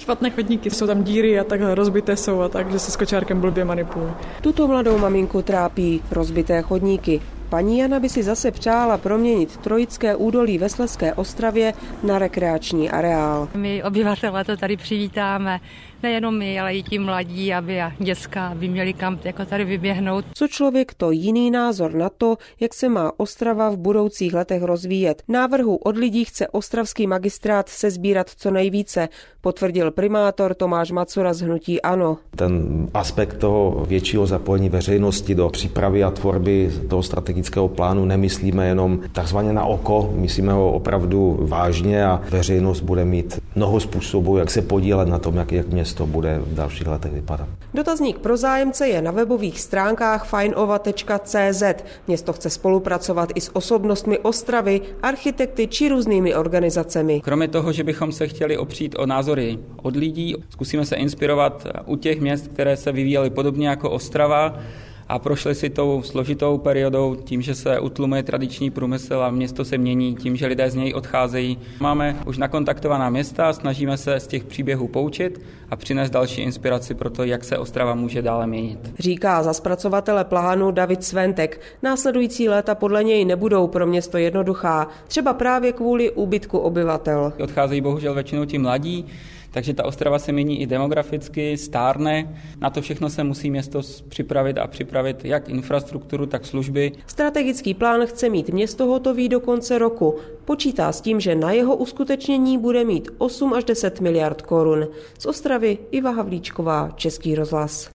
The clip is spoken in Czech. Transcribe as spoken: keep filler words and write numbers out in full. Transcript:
Špatné chodníky, jsou tam díry a takhle rozbité jsou a tak, že se s kočárkem blbě manipuluje. Tuto mladou maminku trápí rozbité chodníky. Paní Jana by si zase přála proměnit Trojické údolí ve Slezské Ostravě na rekreační areál. My obyvatelé to tady přivítáme, nejenom my, ale i ti mladí, aby a děcka, aby měli kam jako tady vyběhnout. Co člověk, to jiný názor na to, jak se má Ostrava v budoucích letech rozvíjet. Návrhu od lidí chce ostravský magistrát sesbírat co nejvíce, potvrdil primátor Tomáš Macura z hnutí ANO. Ten aspekt toho většího zapojení veřejnosti do přípravy a tvorby toho strategického plánu nemyslíme jenom takzvaně na oko, myslíme ho opravdu vážně a veřejnost bude mít mnoho způsobů, jak se podílet na tom, jak, jak město bude v dalších letech vypadat. Dotazník pro zájemce je na webových stránkách fajnova tečka cé zet. Město chce spolupracovat i s osobnostmi Ostravy, architekty či různými organizacemi. Kromě toho, že bychom se chtěli opřít o názory od lidí, zkusíme se inspirovat u těch měst, které se vyvíjely podobně jako Ostrava a prošli si tou složitou periodou tím, že se utlumuje tradiční průmysl a město se mění tím, že lidé z něj odcházejí. Máme už nakontaktovaná města, snažíme se z těch příběhů poučit a přinést další inspiraci pro to, jak se Ostrava může dále měnit. Říká za zpracovatele plánu David Sventek. Následující léta podle něj nebudou pro město jednoduchá, třeba právě kvůli úbytku obyvatel. Odcházejí bohužel většinou ti mladí, takže ta Ostrava se mění i demograficky, stárne. Na to všechno se musí město připravit a připravit jak infrastrukturu, tak služby. Strategický plán chce mít město hotový do konce roku. Počítá s tím, že na jeho uskutečnění bude mít osm až deset miliard korun. Z Ostravy Iva Havlíčková, Český rozhlas.